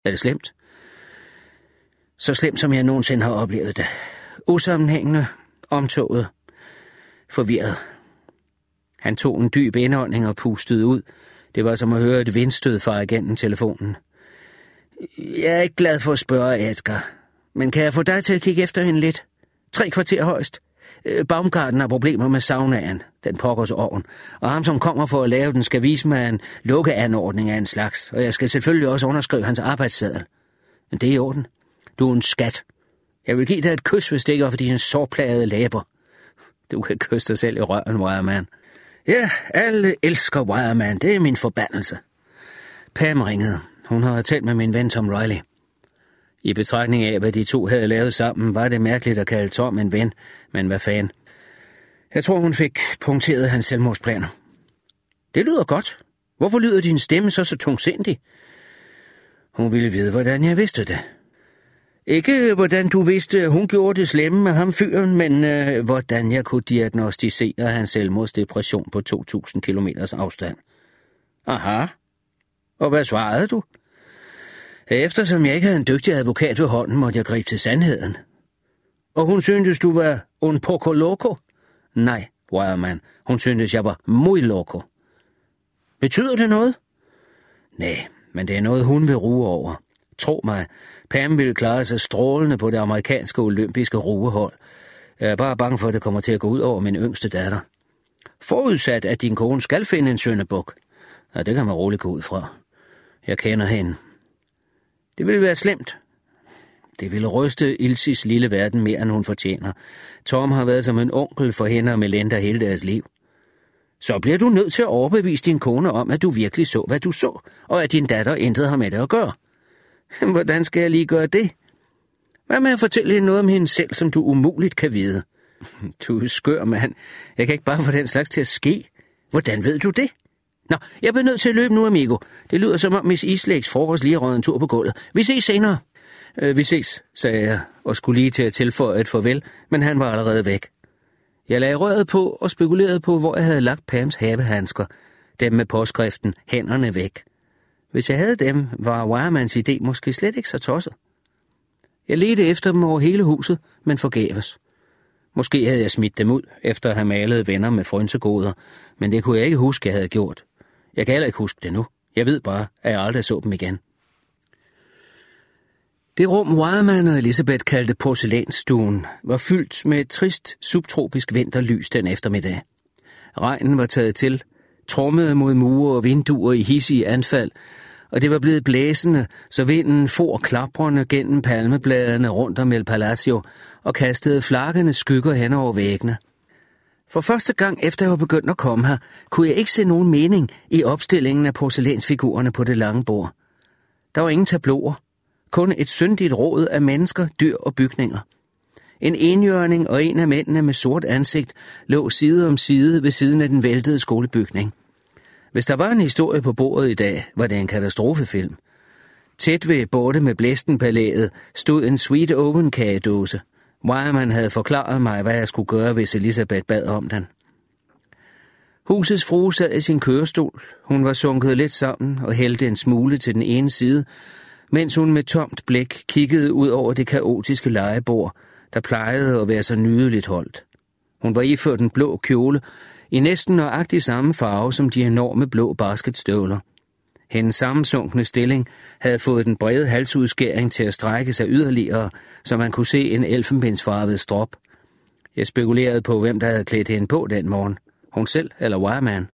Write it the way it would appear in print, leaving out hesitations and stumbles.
Er det slemt? Så slemt, som jeg nogensinde har oplevet det. Usammenhængende, omtoget, forvirret. Han tog en dyb indånding og pustede ud. Det var som at høre et vindstød fare igennem telefonen. Jeg er ikke glad for at spørge, Edgar. Men kan jeg få dig til at kigge efter hende lidt? 3 kvarter højst. Baumgarten har problemer med saunaen, den pokkers ovn. Og ham, som kommer for at lave den, skal vise mig en lukkeanordning af en slags. Og jeg skal selvfølgelig også underskrive hans arbejdsseddel. Men det er i orden. Du er en skat. Jeg vil give dig et kys, hvis det ikke er for dine sårplagede læber. Du kan kysse dig selv i røven, Wireman. Ja, alle elsker Wireman. Det er min forbandelse. Pam ringede. Hun har talt med min ven Tom Riley. I betragtning af, hvad de to havde lavet sammen, var det mærkeligt at kalde Tom en ven, men hvad fanden. Jeg tror, hun fik punkteret hans selvmordsplaner. Det lyder godt. Hvorfor lyder din stemme så tungsindig? Hun ville vide, hvordan jeg vidste det. Ikke hvordan du vidste, at hun gjorde det slemme med ham fyren, men hvordan jeg kunne diagnostisere hans selvmordsdepression på 2.000 kilometers afstand. Aha. Og hvad svarede du? Eftersom jeg ikke havde en dygtig advokat ved hånden, måtte jeg gribe til sandheden. Og hun syntes, du var un poco loco? Nej, Wireman. Hun syntes, jeg var muy loco. Betyder det noget? Nej, men det er noget, hun vil ruge over. Tro mig, Pam ville klare sig strålende på det amerikanske olympiske rugehold. Jeg er bare bange for, at det kommer til at gå ud over min yngste datter. Forudsat, at din kone skal finde en syndebuk. Ja, det kan man roligt gå ud fra. Jeg kender hende. Det ville være slemt. Det ville ryste Ilses lille verden mere, end hun fortjener. Tom har været som en onkel for hende og Melinda hele deres liv. Så bliver du nødt til at overbevise din kone om, at du virkelig så, hvad du så, og at din datter intet har med det at gøre. Hvordan skal jeg lige gøre det? Hvad med at fortælle hende noget om hende selv, som du umuligt kan vide? Du er skør, mand. Jeg kan ikke bare få den slags til at ske. Hvordan ved du det? Nå, jeg bliver nødt til at løbe nu, amigo. Det lyder som om Miss Eastlegs frokost lige røget en tur på gulvet. Vi ses senere. Vi ses, sagde jeg, og skulle lige til at tilføje et farvel, men han var allerede væk. Jeg lagde røret på og spekulerede på, hvor jeg havde lagt Pams havehandsker, dem med påskriften hænderne væk. Hvis jeg havde dem, var Wiremans idé måske slet ikke så tosset. Jeg ledte efter dem over hele huset, men forgæves. Måske havde jeg smidt dem ud, efter at have malet venner med frynsegoder, men det kunne jeg ikke huske, jeg havde gjort. Jeg kan heller ikke huske det nu. Jeg ved bare, at jeg aldrig så dem igen. Det rum, Wireman og Elizabeth kaldte porcelænsstuen, var fyldt med et trist, subtropisk vinterlys den eftermiddag. Regnen var taget til, trommede mod mure og vinduer i hidsige anfald, og det var blevet blæsende, så vinden for klaprende gennem palmebladene rundt om El Palacio og kastede flakkende skygger hen over væggene. For første gang efter jeg var begyndt at komme her, kunne jeg ikke se nogen mening i opstillingen af porcelænsfigurerne på det lange bord. Der var ingen tabloer, kun et syndigt råd af mennesker, dyr og bygninger. En enhjørning og en af mændene med sort ansigt lå side om side ved siden af den væltede skolebygning. Hvis der var en historie på bordet i dag, var det en katastrofefilm. Tæt ved bordet med blæstenpalæet stod en sweet oven kagedåse. Wireman havde forklaret mig, hvad jeg skulle gøre, hvis Elizabeth bad om den. Husets frue sad i sin kørestol. Hun var sunket lidt sammen og hældte en smule til den ene side, mens hun med tomt blik kiggede ud over det kaotiske legebord, der plejede at være så nydeligt holdt. Hun var iført en blå kjole, i næsten nøjagtig samme farve som de enorme blå basketstøvler. Hendes sammensunkne stilling havde fået den brede halsudskæring til at strække sig yderligere, så man kunne se en elfenbensfarvet strop. Jeg spekulerede på, hvem der havde klædt hende på den morgen. Hun selv eller Wireman.